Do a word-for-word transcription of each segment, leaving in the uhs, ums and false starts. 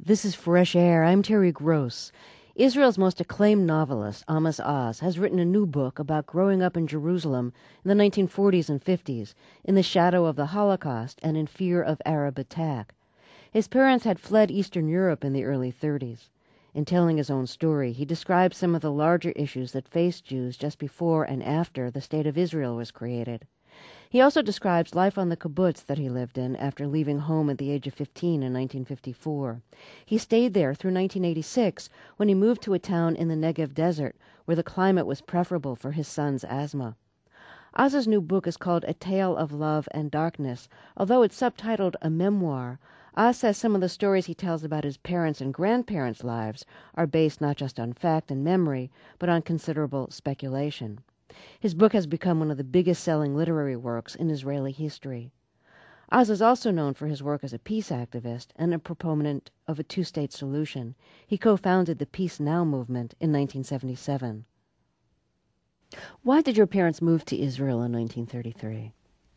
This is Fresh Air. I'm Terry Gross. Israel's most acclaimed novelist, Amos Oz, has written a new book about growing up in Jerusalem in the nineteen forties and fifties, in the shadow of the Holocaust and in fear of Arab attack. His parents had fled Eastern Europe in the early thirties. In telling his own story, he describes some of the larger issues that faced Jews just before and after the State of Israel was created. He also describes life on the kibbutz that he lived in after leaving home at the age of fifteen in nineteen fifty-four. He stayed there through nineteen eighty-six, when he moved to a town in the Negev desert where the climate was preferable for his son's asthma. Oz's new book is called A Tale of Love and Darkness. Although it's subtitled A Memoir, Oz says some of the stories he tells about his parents' and grandparents' lives are based not just on fact and memory, but on considerable speculation. His book has become one of the biggest-selling literary works in Israeli history. Oz is also known for his work as a peace activist and a proponent of a two-state solution. He co-founded the Peace Now movement in nineteen seventy-seven. Why did your parents move to Israel in nineteen thirty-three?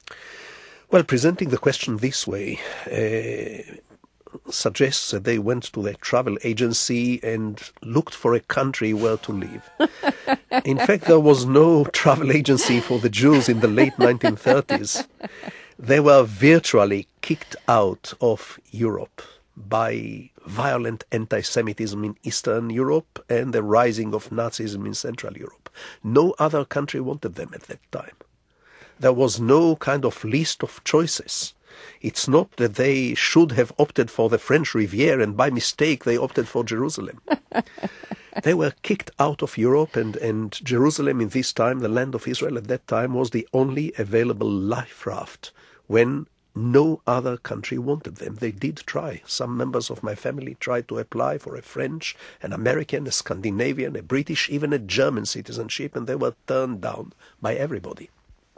Well, presenting the question this way uh, suggests that they went to their travel agency and looked for a country where to live. In fact, there was no travel agency for the Jews in the late nineteen thirties. They were virtually kicked out of Europe by violent anti-Semitism in Eastern Europe and the rising of Nazism in Central Europe. No other country wanted them at that time. There was no kind of list of choices. It's not that they should have opted for the French Riviera and by mistake they opted for Jerusalem. They were kicked out of Europe, and, and Jerusalem in this time, the land of Israel at that time, was the only available life raft when no other country wanted them. They did try. Some members of my family tried to apply for a French, an American, a Scandinavian, a British, even a German citizenship, and they were turned down by everybody.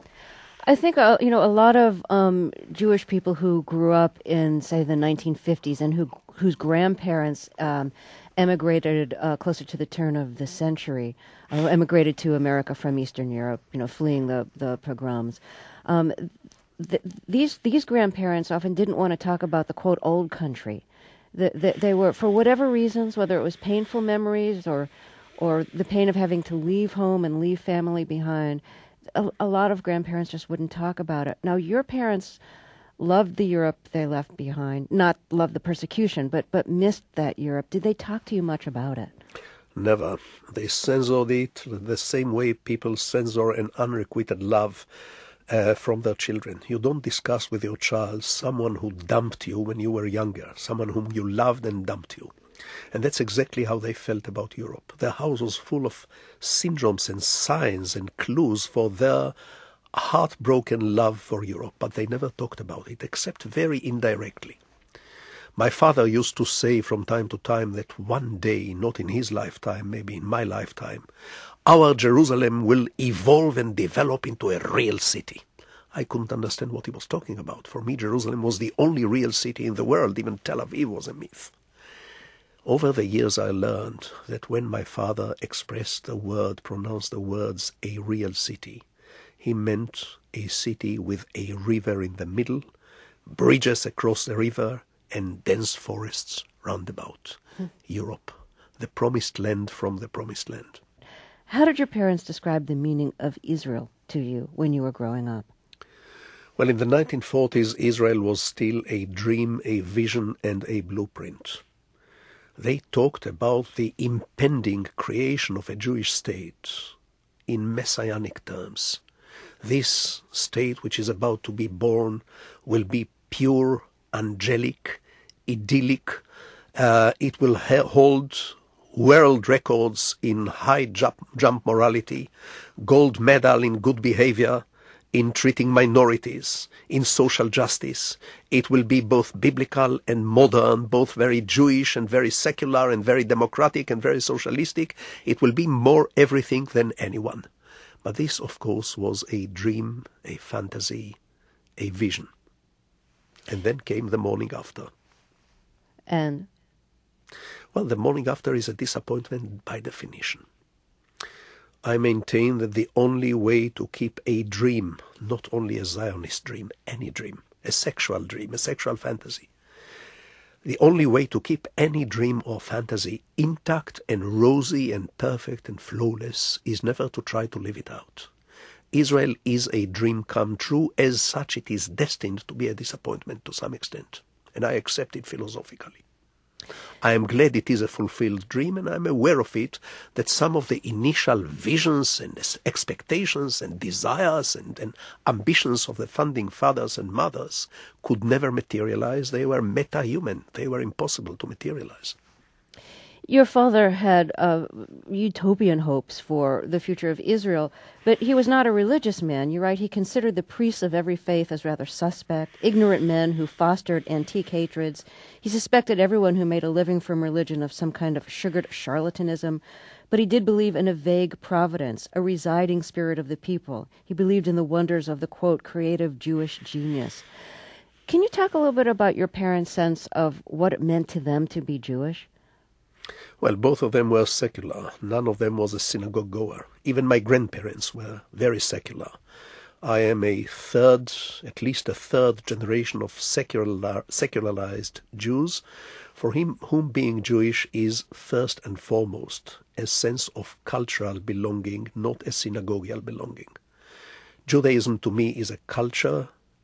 I think, uh, you know, a lot of um, Jewish people who grew up in, say, the nineteen fifties and who whose grandparents um, emigrated uh, closer to the turn of the century, uh, emigrated to America from Eastern Europe, you know, fleeing the, the pogroms. Um, th- these these grandparents often didn't want to talk about the, quote, old country. The, the, they were, for whatever reasons, whether it was painful memories or or the pain of having to leave home and leave family behind, A, a lot of grandparents just wouldn't talk about it. Now, your parents loved the Europe they left behind, not loved the persecution, but, but missed that Europe. Did they talk to you much about it? Never. They censored it the same way people censor an unrequited love uh, from their children. You don't discuss with your child someone who dumped you when you were younger, someone whom you loved and dumped you. And that's exactly how they felt about Europe. Their house was full of syndromes and signs and clues for their heartbroken love for Europe, but they never talked about it, except very indirectly. My father used to say from time to time that one day, not in his lifetime, maybe in my lifetime, our Jerusalem will evolve and develop into a real city. I couldn't understand what he was talking about. For me, Jerusalem was the only real city in the world. Even Tel Aviv was a myth. Over the years I learned that when my father expressed the word, pronounced the words, a real city, he meant a city with a river in the middle, bridges across the river, and dense forests round about. Hmm. Europe, the promised land from the promised land. How did your parents describe the meaning of Israel to you when you were growing up? Well, in the nineteen forties, Israel was still a dream, a vision, and a blueprint. They talked about the impending creation of a Jewish state in messianic terms. This state which is about to be born will be pure, angelic, idyllic. Uh, it will ha- hold world records in high jump, jump morality, gold medal in good behavior, in treating minorities, in social justice. It will be both biblical and modern, both very Jewish and very secular and very democratic and very socialistic. It will be more everything than anyone. But this, of course, was a dream, a fantasy, a vision. And then came the morning after. And? Well, the morning after is a disappointment by definition. I maintain that the only way to keep a dream, not only a Zionist dream, any dream, a sexual dream, a sexual fantasy, The only way to keep any dream or fantasy intact and rosy and perfect and flawless is never to try to live it out. Israel is a dream come true. As such, it is destined to be a disappointment to some extent, and I accept it philosophically. I am glad it is a fulfilled dream, and I am aware of it, that some of the initial visions and expectations and desires and, and ambitions of the founding fathers and mothers could never materialize. They were meta-human. They were impossible to materialize. Your father had uh, utopian hopes for the future of Israel, but he was not a religious man. You write he considered the priests of every faith as rather suspect, ignorant men who fostered antique hatreds. He suspected everyone who made a living from religion of some kind of sugared charlatanism, but he did believe in a vague providence, a residing spirit of the people. He believed in the wonders of the, quote, creative Jewish genius. Can you talk a little bit about your parents' sense of what it meant to them to be Jewish? Well, both of them were secular. None of them was a synagogue goer. Even my grandparents were very secular. I am a third, at least a third generation of secular, secularized Jews, for him, whom being Jewish is first and foremost a sense of cultural belonging, not a synagogal belonging. Judaism to me is a culture,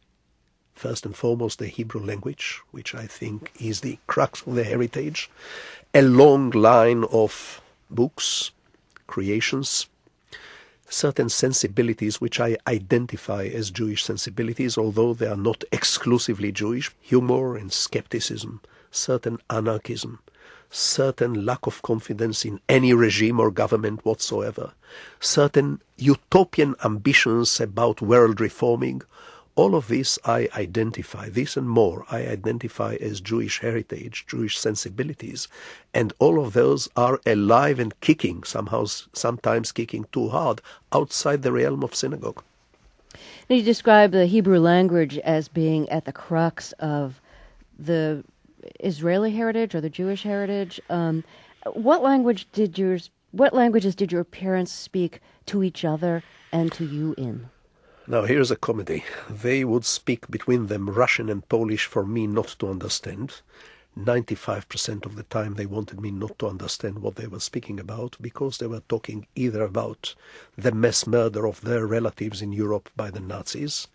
first and foremost the Hebrew language, which I think is the crux of the heritage, a long line of books, creations, certain sensibilities which I identify as Jewish sensibilities, although they are not exclusively Jewish, humor and skepticism, certain anarchism, certain lack of confidence in any regime or government whatsoever, certain utopian ambitions about world reforming. All of this I identify, this and more, I identify as Jewish heritage, Jewish sensibilities, and all of those are alive and kicking, somehow, sometimes kicking too hard, outside the realm of synagogue. Now, you describe the Hebrew language as being at the crux of the Israeli heritage or the Jewish heritage. Um, what language did yours, what languages did your parents speak to each other and to you in? Now, here's a comedy. They would speak between them Russian and Polish for me not to understand. ninety-five percent of the time they wanted me not to understand what they were speaking about, because they were talking either about the mass murder of their relatives in Europe by the Nazis,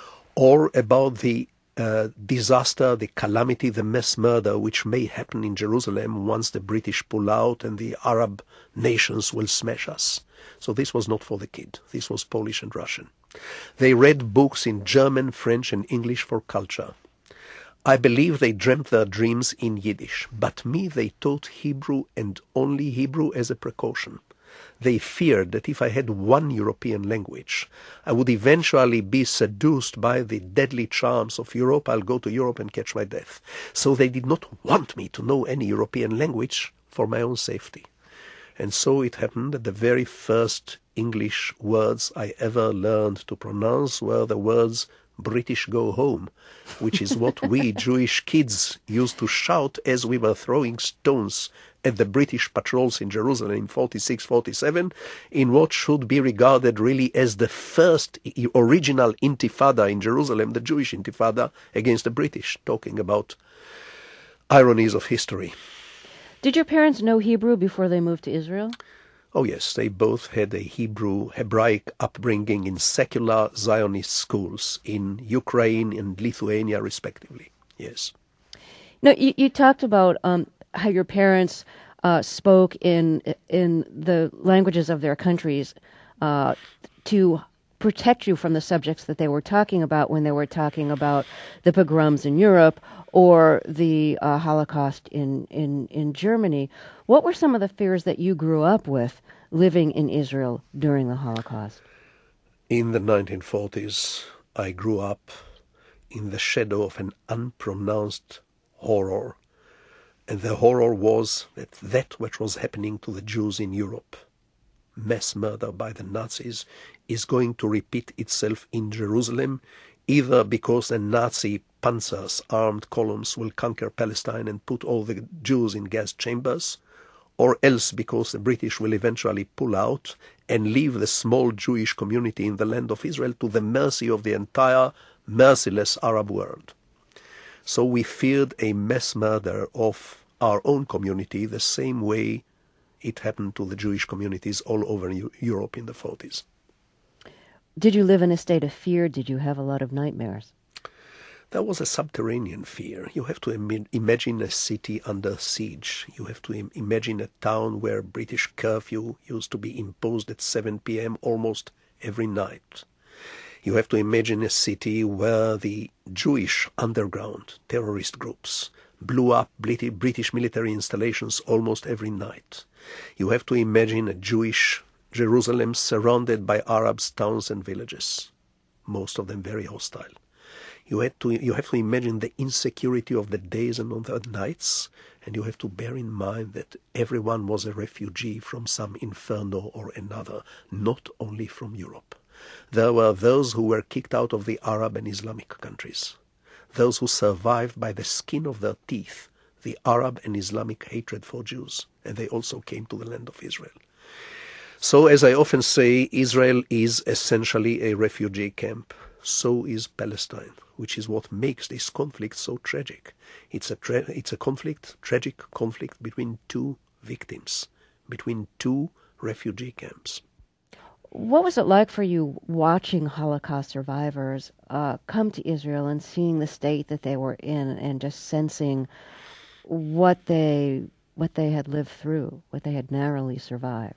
or about the uh, disaster, the calamity, the mass murder which may happen in Jerusalem once the British pull out and the Arab nations will smash us. So this was not for the kid. This was Polish and Russian. They read books in German, French, and English for culture. I believe they dreamt their dreams in Yiddish, but me they taught Hebrew and only Hebrew as a precaution. They feared that if I had one European language, I would eventually be seduced by the deadly charms of Europe. I'll go to Europe and catch my death. So they did not want me to know any European language for my own safety. And so it happened that the very first English words I ever learned to pronounce were the words British go home, which is what we Jewish kids used to shout as we were throwing stones at the British patrols in Jerusalem in forty-six forty-seven, in what should be regarded really as the first original intifada in Jerusalem, the Jewish intifada against the British, talking about ironies of history. Did your parents know Hebrew before they moved to Israel? Oh yes, they both had a Hebrew, Hebraic upbringing in secular Zionist schools in Ukraine and Lithuania, respectively. Yes. No, you, you talked about um, how your parents uh, spoke in in the languages of their countries uh, to protect you from the subjects that they were talking about when they were talking about the pogroms in Europe or the uh, Holocaust in, in, in Germany. What were some of the fears that you grew up with living in Israel during the Holocaust? In the nineteen forties, I grew up in the shadow of an unpronounced horror. And the horror was that that which was happening to the Jews in Europe, mass murder by the Nazis, is going to repeat itself in Jerusalem, either because the Nazi panzers, armed columns, will conquer Palestine and put all the Jews in gas chambers, or else because the British will eventually pull out and leave the small Jewish community in the land of Israel to the mercy of the entire merciless Arab world. So we feared a mass murder of our own community the same way it happened to the Jewish communities all over Europe in the forties. Did you live in a state of fear? Did you have a lot of nightmares? There was a subterranean fear. You have to Im- imagine a city under siege. You have to Im- imagine a town where British curfew used to be imposed at seven p.m. almost every night. You have to imagine a city where the Jewish underground terrorist groups blew up British military installations almost every night. You have to imagine a Jewish Jerusalem surrounded by Arab towns and villages, most of them very hostile. You had to you have to imagine the insecurity of the days and of the nights, and you have to bear in mind that everyone was a refugee from some inferno or another, not only from Europe. There were those who were kicked out of the Arab and Islamic countries, those who survived by the skin of their teeth the Arab and Islamic hatred for Jews, and they also came to the land of Israel. So, as I often say, Israel is essentially a refugee camp. So is Palestine, which is what makes this conflict so tragic. It's a tra- it's a conflict, tragic conflict between two victims, between two refugee camps. What was it like for you watching Holocaust survivors uh, come to Israel and seeing the state that they were in and just sensing what they what they had lived through, what they had narrowly survived?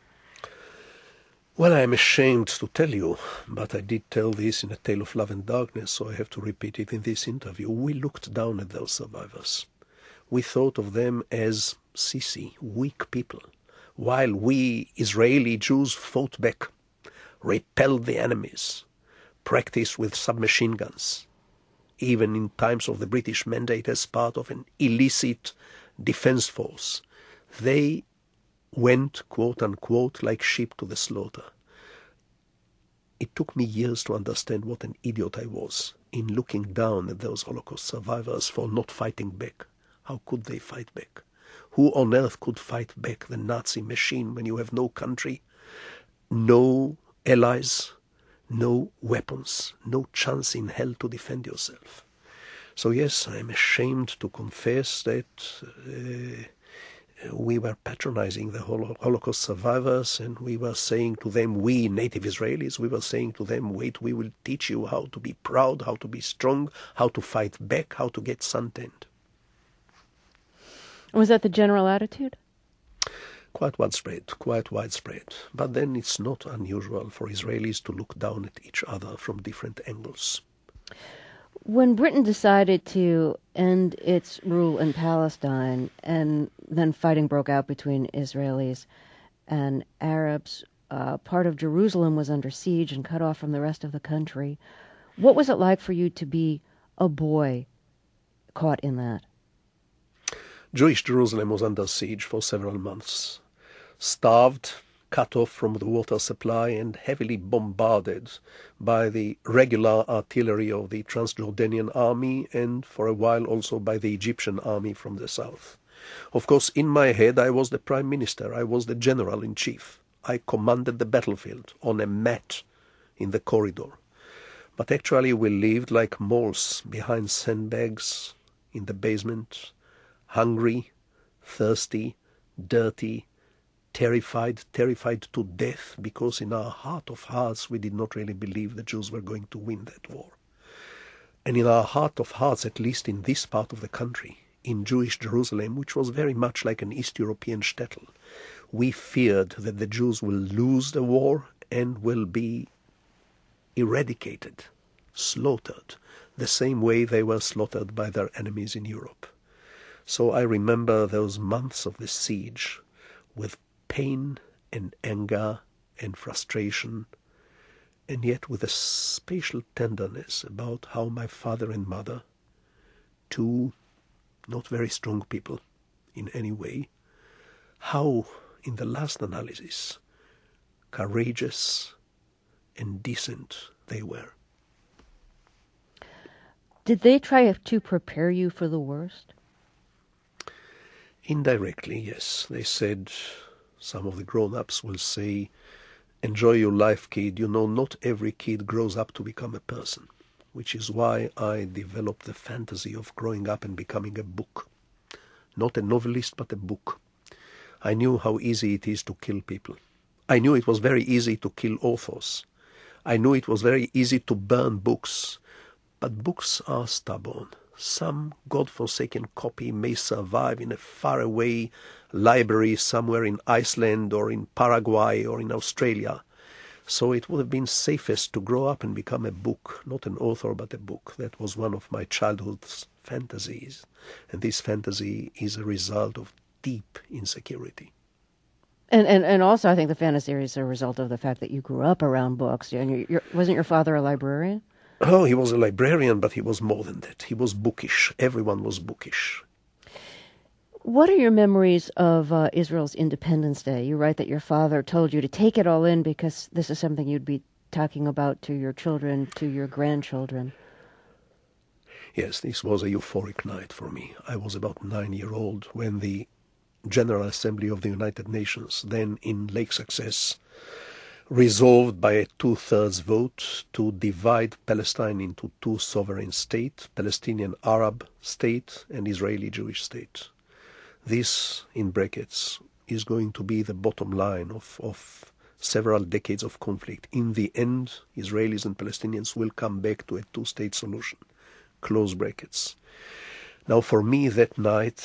Well, I am ashamed to tell you, but I did tell this in A Tale of Love and Darkness, so I have to repeat it in this interview. We looked down at those survivors. We thought of them as sissy, weak people, while we Israeli Jews fought back, repelled the enemies, practiced with submachine guns, even in times of the British mandate as part of an illicit defense force. They went, quote-unquote, like sheep to the slaughter. It took me years to understand what an idiot I was in looking down at those Holocaust survivors for not fighting back. How could they fight back? Who on earth could fight back the Nazi machine when you have no country, no allies, no weapons, no chance in hell to defend yourself? So yes, I am ashamed to confess that uh, we were patronizing the Holocaust survivors, and we were saying to them, we native Israelis, we were saying to them, wait, we will teach you how to be proud, how to be strong, how to fight back, how to get suntanned. Was that the general attitude? Quite widespread, quite widespread. But then it's not unusual for Israelis to look down at each other from different angles. When Britain decided to end its rule in Palestine and then fighting broke out between Israelis and Arabs, uh, part of Jerusalem was under siege and cut off from the rest of the country. What was it like for you to be a boy caught in that? Jewish Jerusalem was under siege for several months, starved, cut off from the water supply, and heavily bombarded by the regular artillery of the Transjordanian army, and for a while also by the Egyptian army from the south. Of course, in my head I was the prime minister, I was the general-in-chief. I commanded the battlefield on a mat in the corridor. But actually we lived like moles behind sandbags in the basement, hungry, thirsty, dirty, terrified, terrified to death, because in our heart of hearts we did not really believe the Jews were going to win that war. And in our heart of hearts, at least in this part of the country, in Jewish Jerusalem, which was very much like an East European shtetl, we feared that the Jews will lose the war and will be eradicated, slaughtered, the same way they were slaughtered by their enemies in Europe. So I remember those months of the siege with pain and anger and frustration, and yet with a special tenderness about how my father and mother, two not very strong people in any way, how, in the last analysis, courageous and decent they were. Did they try to prepare you for the worst? Indirectly, yes. They said, some of the grown-ups will say, enjoy your life, kid. You know, not every kid grows up to become a person. which is why I developed the fantasy of growing up and becoming a book. Not a novelist, but a book. I knew how easy it is to kill people. I knew it was very easy to kill authors. I knew it was very easy to burn books. But books are stubborn. Some godforsaken copy may survive in a faraway library somewhere in Iceland or in Paraguay or in Australia. So it would have been safest to grow up and become a book, not an author, but a book. That was one of my childhood's fantasies. And this fantasy is a result of deep insecurity. And, and and also, I think the fantasy is a result of the fact that you grew up around books. And you're, you're, wasn't your father a librarian? Oh, he was a librarian, but he was more than that. He was bookish. Everyone was bookish. What are your memories of uh, Israel's Independence Day? You write that your father told you to take it all in because this is something you'd be talking about to your children, to your grandchildren. Yes, this was a euphoric night for me. I was about nine years old when the General Assembly of the United Nations, then in Lake Success, resolved by a two-thirds vote to divide Palestine into two sovereign states, Palestinian Arab state and Israeli Jewish state. This, in brackets, is going to be the bottom line of, of several decades of conflict. In the end, Israelis and Palestinians will come back to a two-state solution. Close brackets. Now, for me, that night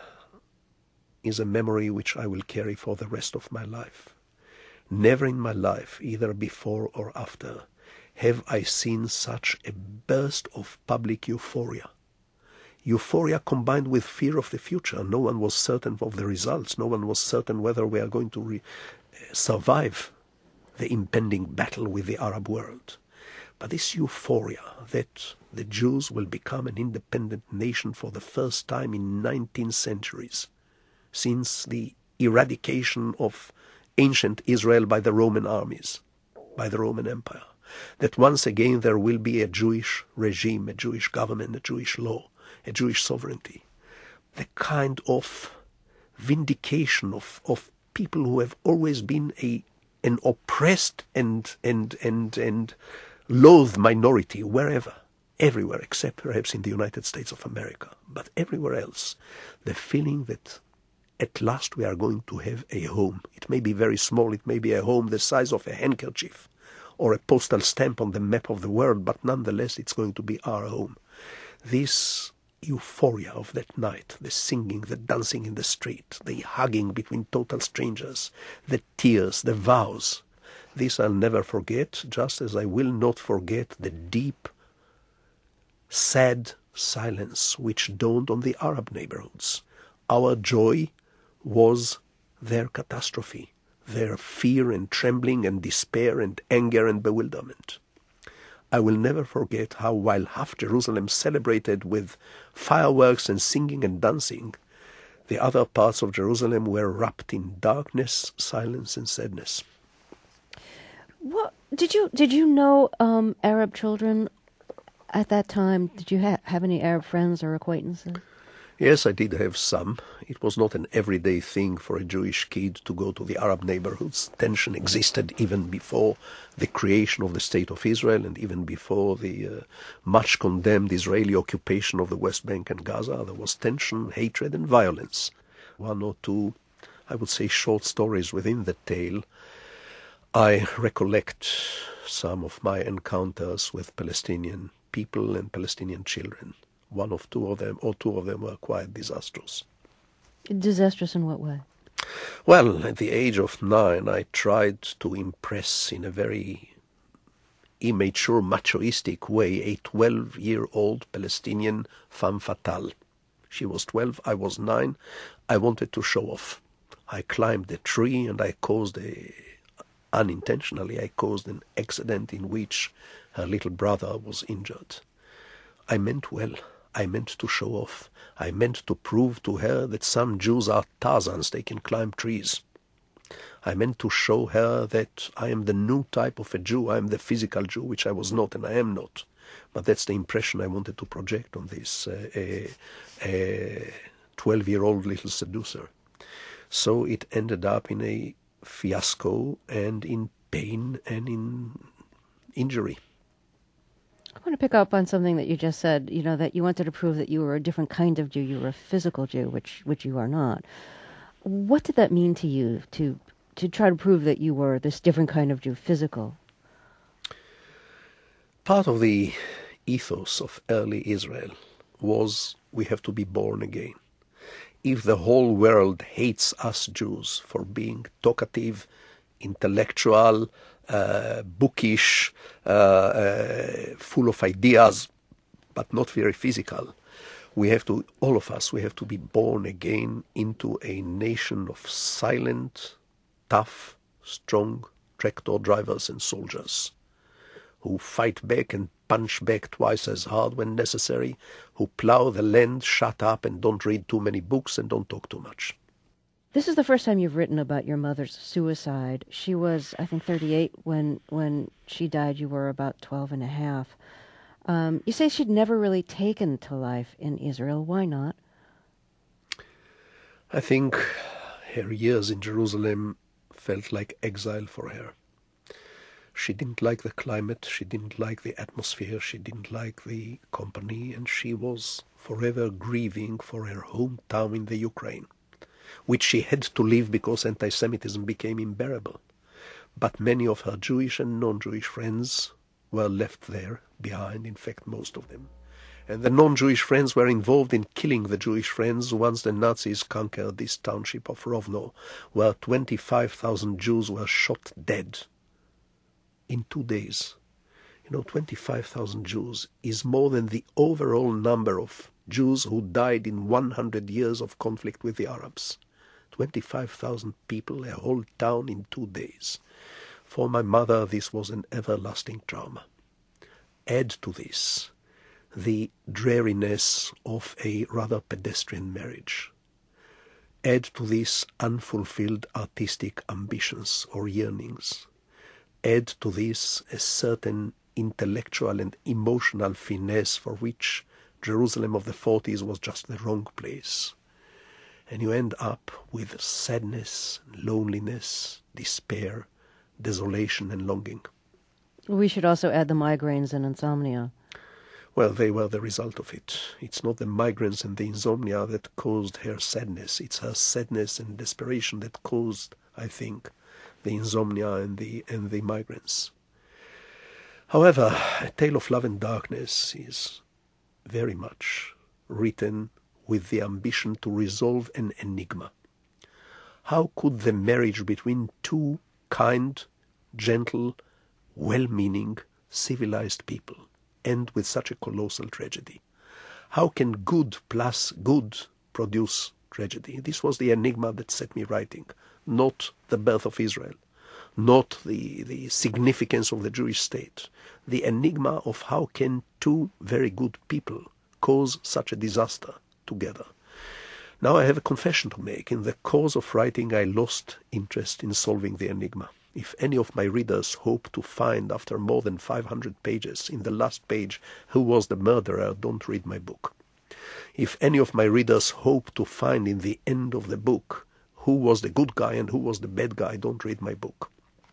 is a memory which I will carry for the rest of my life. Never in my life, either before or after, have I seen such a burst of public euphoria. Euphoria combined with fear of the future. No one was certain of the results. No one was certain whether we are going to re- survive the impending battle with the Arab world. But this euphoria that the Jews will become an independent nation for the first time in nineteen centuries, since the eradication of ancient Israel by the Roman armies, by the Roman Empire, that once again there will be a Jewish regime, a Jewish government, a Jewish law, a Jewish sovereignty. The kind of vindication of, of people who have always been a an oppressed and and and and loathed minority wherever, everywhere, except perhaps in the United States of America, but everywhere else, the feeling that at last we are going to have a home. It may be very small, it may be a home the size of a handkerchief or a postal stamp on the map of the world, but nonetheless it's going to be our home. This euphoria of that night, the singing, the dancing in the street, the hugging between total strangers, the tears, the vows, this I'll never forget, just as I will not forget the deep, sad silence which dawned on the Arab neighborhoods. Our joy was their catastrophe, their fear and trembling and despair and anger and bewilderment. I will never forget how, while half Jerusalem celebrated with fireworks and singing and dancing, the other parts of Jerusalem were wrapped in darkness, silence, and sadness. What did you did you know um, Arab children at that time? Did you ha- have any Arab friends or acquaintances? Yes, I did have some. It was not an everyday thing for a Jewish kid to go to the Arab neighborhoods. Tension existed even before the creation of the State of Israel and even before the uh, much condemned Israeli occupation of the West Bank and Gaza. There was tension, hatred, and violence. One or two, I would say, short stories within the tale. I recollect some of my encounters with Palestinian people and Palestinian children. One of two of them, or two of them were quite disastrous. Disastrous in what way? Well, at the age of nine, I tried to impress in a very immature, machoistic way a twelve-year-old Palestinian femme fatale. She was twelve, I was nine. I wanted to show off. I climbed a tree and I caused a, unintentionally, I caused an accident in which her little brother was injured. I meant well. I meant to show off. I meant to prove to her that some Jews are Tarzans, they can climb trees. I meant to show her that I am the new type of a Jew. I am the physical Jew, which I was not and I am not. But that's the impression I wanted to project on this uh, a, a twelve-year-old little seducer. So it ended up in a fiasco and in pain and in injury. I want to pick up on something that you just said, you know, that you wanted to prove that you were a different kind of Jew. You were a physical Jew, which which you are not. What did that mean to you to to try to prove that you were this different kind of Jew, physical? Part of the ethos of early Israel was we have to be born again. If the whole world hates us Jews for being talkative, intellectual, uh, bookish, uh, uh, full of ideas, but not very physical, we have to, all of us, we have to be born again into a nation of silent, tough, strong tractor drivers and soldiers who fight back and punch back twice as hard when necessary, who plow the land, shut up and don't read too many books and don't talk too much. This is the first time you've written about your mother's suicide. She was, I think, thirty-eight when when she died. You were about twelve and a half. Um, you say she'd never really taken to life in Israel. Why not? I think her years in Jerusalem felt like exile for her. She didn't like the climate, she didn't like the atmosphere, she didn't like the company, and she was forever grieving for her hometown in the Ukraine, which she had to leave because anti-Semitism became unbearable. But many of her Jewish and non-Jewish friends were left there behind, in fact most of them. And the non-Jewish friends were involved in killing the Jewish friends once the Nazis conquered this township of Rovno, where twenty-five thousand Jews were shot dead in two days. You know, twenty-five thousand Jews is more than the overall number of Jews who died in one hundred years of conflict with the Arabs. twenty-five thousand people, a whole town in two days. For my mother, this was an everlasting trauma. Add to this the dreariness of a rather pedestrian marriage. Add to this unfulfilled artistic ambitions or yearnings. Add to this a certain intellectual and emotional finesse for which Jerusalem of the forties was just the wrong place. And you end up with sadness, loneliness, despair, desolation and longing. We should also add the migraines and insomnia. Well, they were the result of it. It's not the migraines and the insomnia that caused her sadness. It's her sadness and desperation that caused, I think, the insomnia and the and the migraines. However, A Tale of Love and Darkness is very much written with the ambition to resolve an enigma. How could the marriage between two kind, gentle, well-meaning, civilized people end with such a colossal tragedy? How can good plus good produce tragedy? This was the enigma that set me writing, not the birth of Israel, not the, the significance of the Jewish state. The enigma of how can two very good people cause such a disaster together. Now I have a confession to make. In the course of writing, I lost interest in solving the enigma. If any of my readers hope to find, after more than five hundred pages, in the last page, who was the murderer, don't read my book. If any of my readers hope to find in the end of the book who was the good guy and who was the bad guy, don't read my book.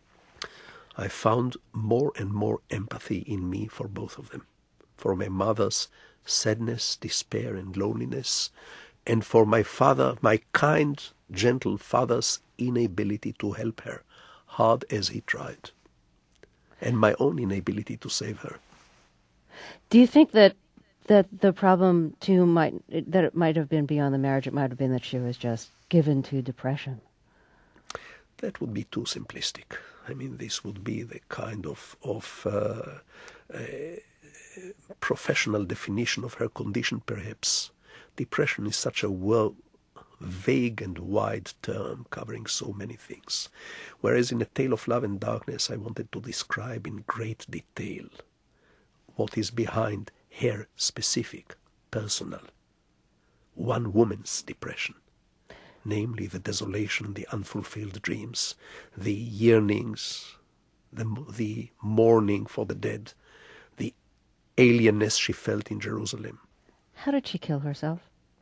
I found more and more empathy in me for both of them. For my mother's sadness, despair and loneliness, and for my father, my kind, gentle father's inability to help her, hard as he tried, and my own inability to save her. Do you think that that the problem too might that it might have been beyond the marriage? It might have been that she was just given to depression. That would be too simplistic. I mean, this would be the kind of of uh, uh, professional definition of her condition, perhaps. Depression is such a well, vague and wide term covering so many things. Whereas in A Tale of Love and Darkness, I wanted to describe in great detail what is behind her specific, personal, one woman's depression. Namely, the desolation, the unfulfilled dreams, the yearnings, the, the mourning for the dead, the alienness she felt in Jerusalem. How did she kill herself?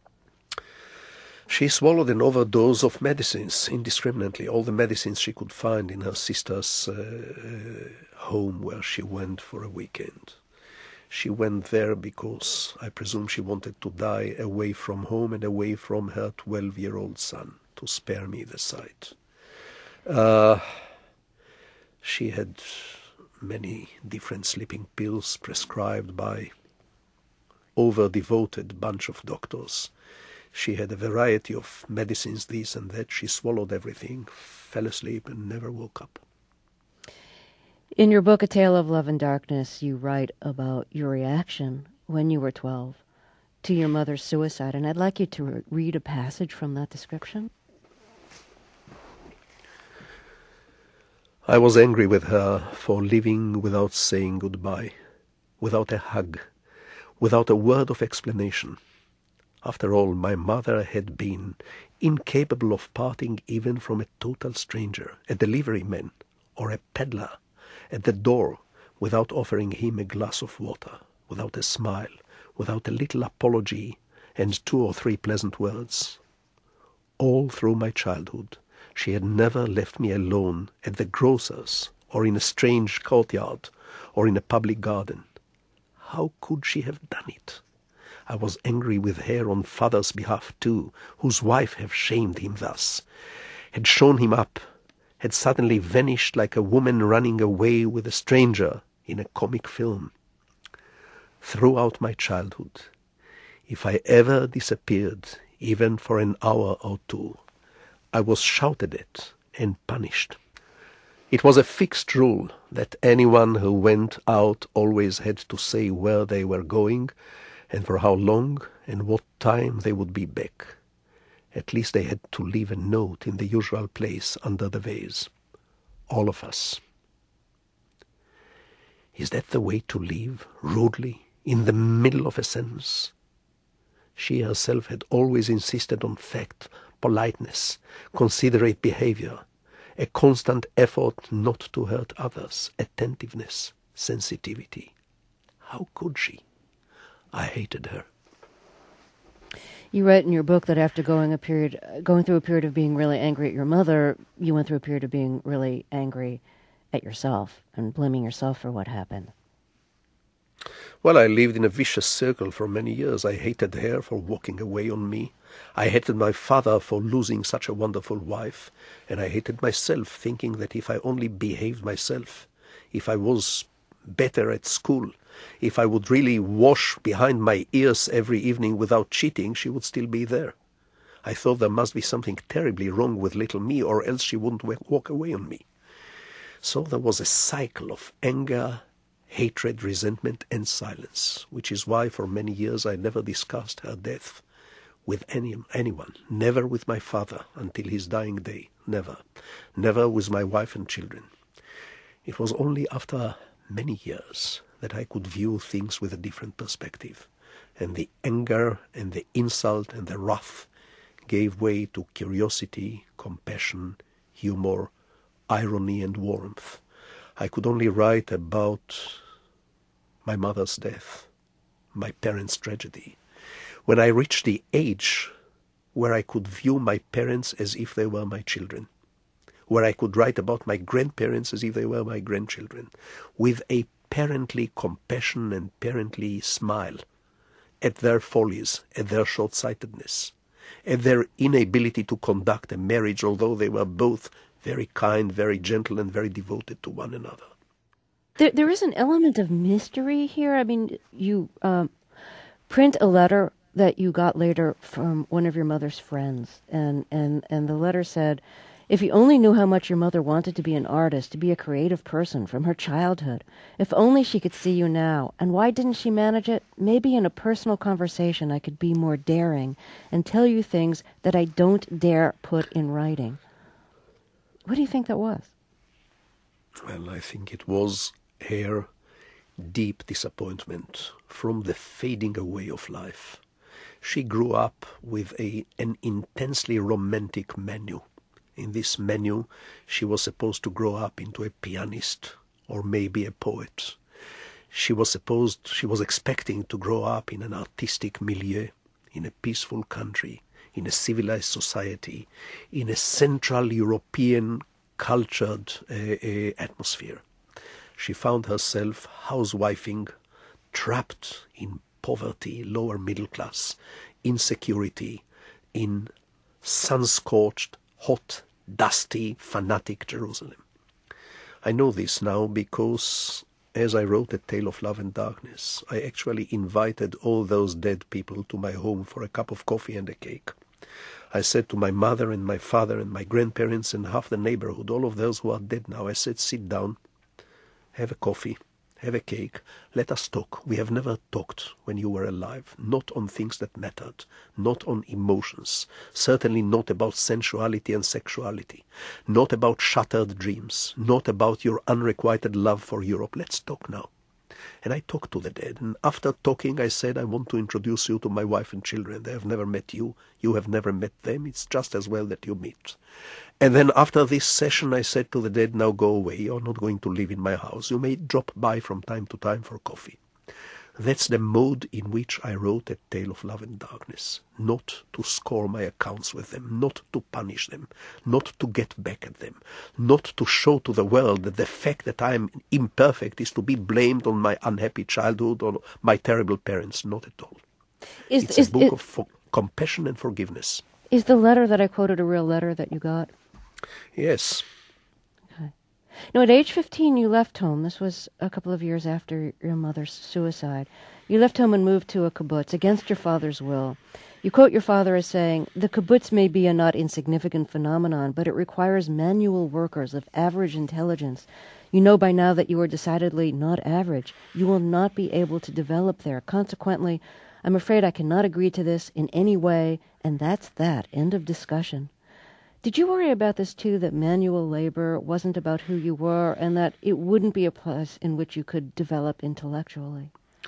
She swallowed an overdose of medicines indiscriminately, all the medicines she could find in her sister's uh, home where she went for a weekend. She went there because I presume she wanted to die away from home and away from her twelve-year-old son, to spare me the sight. Uh, she had many different sleeping pills prescribed by over-devoted bunch of doctors. She had a variety of medicines, this and that. She swallowed everything, fell asleep, and never woke up. In your book, A Tale of Love and Darkness, you write about your reaction when you were twelve to your mother's suicide, and I'd like you to re- read a passage from that description. I was angry with her for leaving without saying goodbye, without a hug, without a word of explanation. After all, my mother had been incapable of parting even from a total stranger, a delivery man or a peddler, at the door without offering him a glass of water, without a smile, without a little apology and two or three pleasant words. All through my childhood, she had never left me alone at the grocer's or in a strange courtyard or in a public garden. How could she have done it? I was angry with her on father's behalf too, whose wife had shamed him thus, had shown him up, had suddenly vanished like a woman running away with a stranger in a comic film. Throughout my childhood, if I ever disappeared, even for an hour or two, I was shouted at and punished. It was a fixed rule that anyone who went out always had to say where they were going and for how long and what time they would be back. At least they had to leave a note in the usual place under the vase. All of us. Is that the way to leave, rudely, in the middle of a sentence? She herself had always insisted on fact, politeness, considerate behavior, a constant effort not to hurt others, attentiveness, sensitivity. How could she? I hated her. You write in your book that after going a period, going through a period of being really angry at your mother, you went through a period of being really angry at yourself and blaming yourself for what happened. Well, I lived in a vicious circle for many years. I hated her for walking away on me. I hated my father for losing such a wonderful wife. And I hated myself, thinking that if I only behaved myself, if I was better at school, if I would really wash behind my ears every evening without cheating, she would still be there. I thought there must be something terribly wrong with little me, or else she wouldn't walk away on me. So there was a cycle of anger, hatred, resentment, and silence, which is why for many years I never discussed her death with any anyone, never with my father until his dying day, never, never with my wife and children. It was only after many years that I could view things with a different perspective, and the anger and the insult and the wrath gave way to curiosity, compassion, humor, irony, and warmth. I could only write about my mother's death, my parents' tragedy, when I reached the age where I could view my parents as if they were my children, where I could write about my grandparents as if they were my grandchildren, with a parently compassion and parently smile at their follies, at their short-sightedness, at their inability to conduct a marriage, although they were both very kind, very gentle, and very devoted to one another. There, there is an element of mystery here. I mean, you um, print a letter that you got later from one of your mother's friends, and, and, and the letter said, if you only knew how much your mother wanted to be an artist, to be a creative person from her childhood, if only she could see you now, and why didn't she manage it? Maybe in a personal conversation I could be more daring and tell you things that I don't dare put in writing. What do you think that was? Well, I think it was her deep disappointment from the fading away of life. She grew up with a, an intensely romantic menu. In this menu, she was supposed to grow up into a pianist or maybe a poet. She was supposed, she was expecting to grow up in an artistic milieu, in a peaceful country, in a civilized society, in a Central European cultured uh, uh, atmosphere. She found herself housewifing, trapped in poverty, lower middle class, insecurity, in sun-scorched, hot, dusty, fanatic Jerusalem. I know this now because as I wrote A Tale of Love and Darkness, I actually invited all those dead people to my home for a cup of coffee and a cake. I said to my mother and my father and my grandparents and half the neighborhood, all of those who are dead now, I said, sit down, have a coffee, have a cake, let us talk. We have never talked when you were alive, not on things that mattered, not on emotions, certainly not about sensuality and sexuality, not about shattered dreams, not about your unrequited love for Europe. Let's talk now. And I talked to the dead, and after talking I said, I want to introduce you to my wife and children. They have never met you, you have never met them, it's just as well that you meet. And then after this session I said to the dead, now go away, you're not going to live in my house, you may drop by from time to time for coffee. That's the mode in which I wrote A Tale of Love and Darkness. Not to score my accounts with them, not to punish them, not to get back at them, not to show to the world that the fact that I am imperfect is to be blamed on my unhappy childhood or my terrible parents. Not at all. Is, it's is, a book is, of for compassion and forgiveness. Is the letter that I quoted a real letter that you got? Yes. Now, at age fifteen, you left home. This was a couple of years after your mother's suicide. You left home and moved to a kibbutz against your father's will. You quote your father as saying, the kibbutz may be a not insignificant phenomenon, but it requires manual workers of average intelligence. You know by now that you are decidedly not average. You will not be able to develop there. Consequently, I'm afraid I cannot agree to this in any way, and that's that. End of discussion. Did you worry about this, too, that manual labor wasn't about who you were and that it wouldn't be a place in which you could develop intellectually?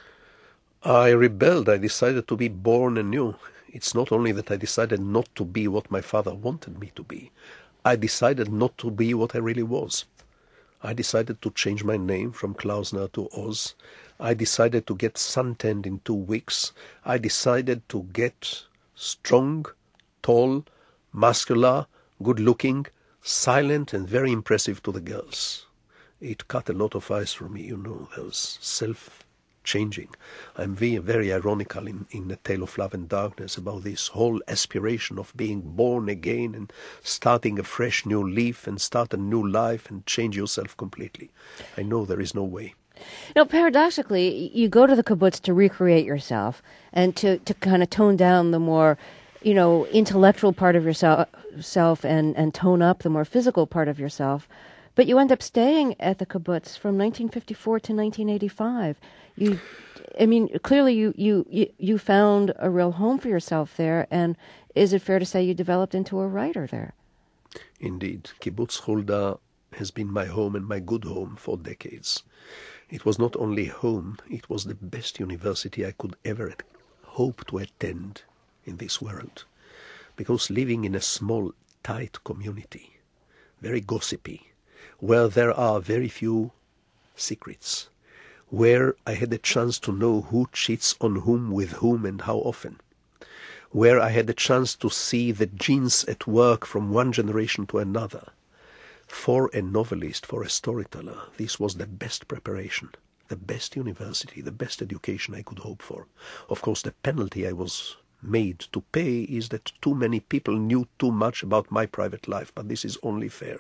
I rebelled. I decided to be born anew. It's not only that I decided not to be what my father wanted me to be. I decided not to be what I really was. I decided to change my name from Klausner to Oz. I decided to get suntanned in two weeks. I decided to get strong, tall, muscular, good-looking, silent, and very impressive to the girls. It cut a lot of ice from me, you know, those self-changing. I'm very, very ironical in, in A Tale of Love and Darkness about this whole aspiration of being born again and starting a fresh new leaf and start a new life and change yourself completely. I know there is no way. Now, paradoxically, you go to the kibbutz to recreate yourself and to, to kind of tone down the more, you know, intellectual part of yourself self and, and tone up the more physical part of yourself. But you end up staying at the kibbutz from nineteen fifty-four to nineteen eighty-five. You, I mean, clearly you, you, you, you found a real home for yourself there, and is it fair to say you developed into a writer there? Indeed. Kibbutz Hulda has been my home and my good home for decades. It was not only home, it was the best university I could ever hope to attend in this world. Because living in a small, tight community, very gossipy, where there are very few secrets, where I had a chance to know who cheats on whom, with whom, and how often, where I had a chance to see the genes at work from one generation to another. For a novelist, for a storyteller, this was the best preparation, the best university, the best education I could hope for. Of course, the penalty I was made to pay is that too many people knew too much about my private life, but this is only fair.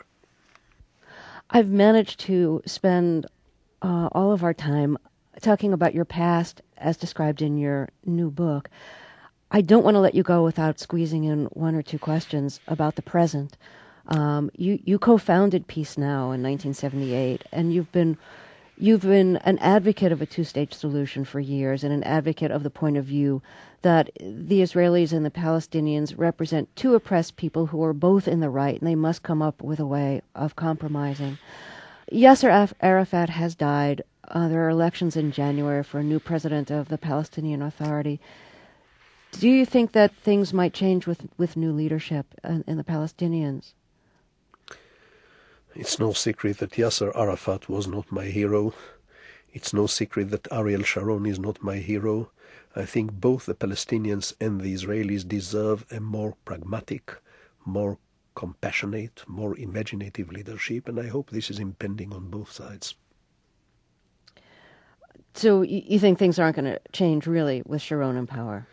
I've managed to spend uh, all of our time talking about your past as described in your new book. I don't want to let you go without squeezing in one or two questions about the present. Um, you, you co-founded Peace Now in nineteen seventy-eight, and you've been You've been an advocate of a two-stage solution for years and an advocate of the point of view that the Israelis and the Palestinians represent two oppressed people who are both in the right, and they must come up with a way of compromising. Yasser Arafat has died. Uh, there are elections in January for a new president of the Palestinian Authority. Do you think that things might change with, with new leadership in, in the Palestinians? It's no secret that Yasser Arafat was not my hero. It's no secret that Ariel Sharon is not my hero. I think both the Palestinians and the Israelis deserve a more pragmatic, more compassionate, more imaginative leadership, and I hope this is impending on both sides. So you, you think things aren't going to change really with Sharon in power?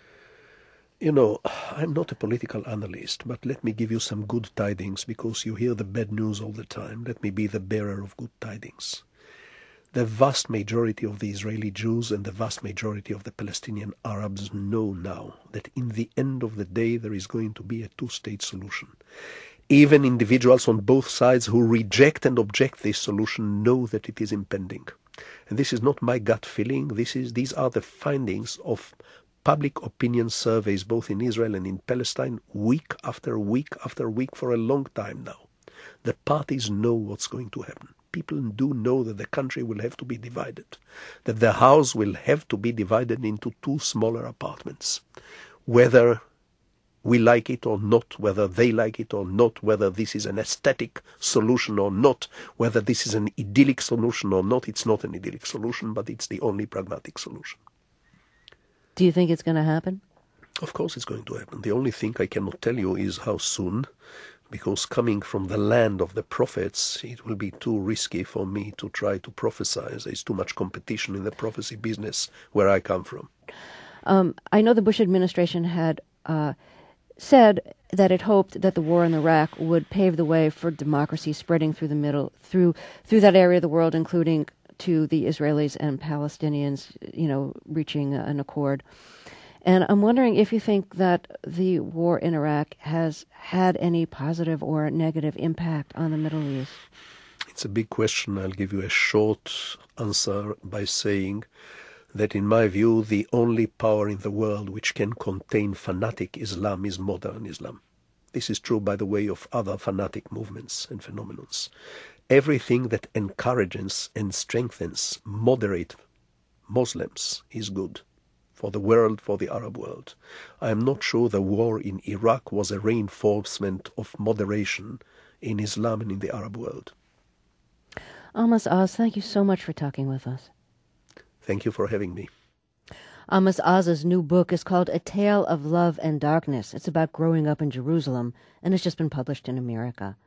You know, I'm not a political analyst, but let me give you some good tidings, because you hear the bad news all the time. Let me be the bearer of good tidings. The vast majority of the Israeli Jews and the vast majority of the Palestinian Arabs know now that in the end of the day there is going to be a two-state solution. Even individuals on both sides who reject and object this solution know that it is impending. And this is not my gut feeling. This is, these are the findings of public opinion surveys both in Israel and in Palestine, week after week after week for a long time now. The parties know what's going to happen. People do know that the country will have to be divided, that the house will have to be divided into two smaller apartments. Whether we like it or not, whether they like it or not, whether this is an aesthetic solution or not, whether this is an idyllic solution or not, it's not an idyllic solution, but it's the only pragmatic solution. Do you think it's going to happen? Of course it's going to happen. The only thing I cannot tell you is how soon, because coming from the land of the prophets, it will be too risky for me to try to prophesy. There's too much competition in the prophecy business where I come from. Um, I know the Bush administration had uh, said that it hoped that the war in Iraq would pave the way for democracy spreading through the middle, through through that area of the world, including to the Israelis and Palestinians, you know, reaching an accord. And I'm wondering if you think that the war in Iraq has had any positive or negative impact on the Middle East. It's a big question. I'll give you a short answer by saying that in my view, the only power in the world which can contain fanatic Islam is modern Islam. This is true, by the way, of other fanatic movements and phenomena. Everything that encourages and strengthens moderate Muslims is good for the world, for the Arab world. I am not sure the war in Iraq was a reinforcement of moderation in Islam and in the Arab world. Amos Oz, thank you so much for talking with us. Thank you for having me. Amos Oz's new book is called A Tale of Love and Darkness. It's about growing up in Jerusalem, and it's just been published in America.